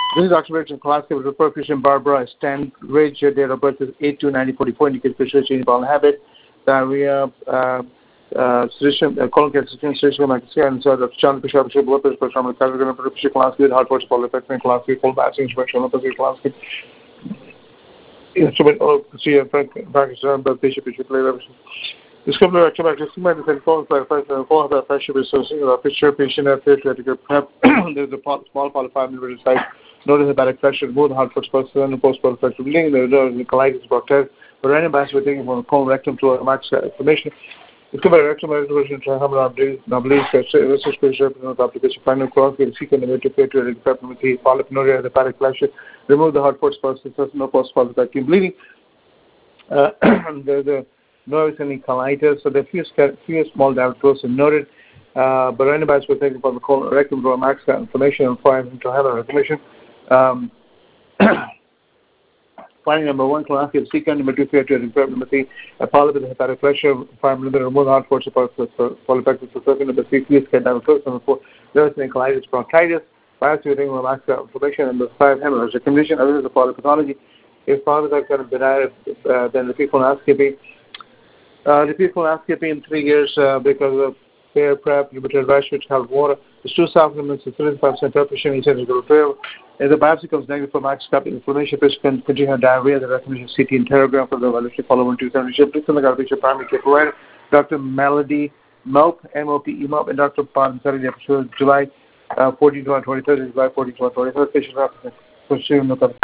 This is oxidation class with repercussion Barbara Stanridge. Date of birth is 8/2/1944. Indicates physical change bowel habit, diarrhea, sedation, colon cancer, sedation, maxilla, and so the Chan Bishop, blood pressure, pressure, class with heart force, polypeptide, class with full vaccine, special class with instrument of Pakistan, but Bishop, discovery of activity and phone pressure associated with a picture patient at theoretical prep. There's a small polyfiber liver site. Notice hepatic pressure, both heart force person and post polypeptide bleeding. There's no colitis bacteria. But random bias we're taking from the colon rectum to a max inflammation. Discovery rectum version trihammer noblis research pressure application final cross with sequence negative theoretical prep with polypnuria, hepatic pressure. Remove the heart force person, no post polypeptide bleeding. There's a no any colitis, so the few small diabetes noted, but randomized was taken from the colon rectum to a max inflammation and finding to have a recognition. Finding number 1, colonoscopy, second, number 2, theoretic, number 3, a polyp with hepatic pressure, 5, remove heart force, polypeptide, second, number 3, scan diabetes, number 4, there was any colitis, bronchitis, biopsy with max inflammation, number 5, hemorrhage. Condition other than the polypathology. If polyps are kind of benign, then repeat colonoscopy. Repeat colonoscopy in 3 years because of fair prep, limited rash, which held water. There's 2 supplements, 35% preparation, essential repair. If the biopsy comes negative for macroscopic inflammation, patient congenital diarrhea, the recommendation CT interrogram for the evaluation following 270. Please contact our primary care provider, Dr. Melody Mope, M-O-P-E Mope, and Dr. Pan Saturday, July 14 to 23rd, July 14 to 23rd. Patient reference.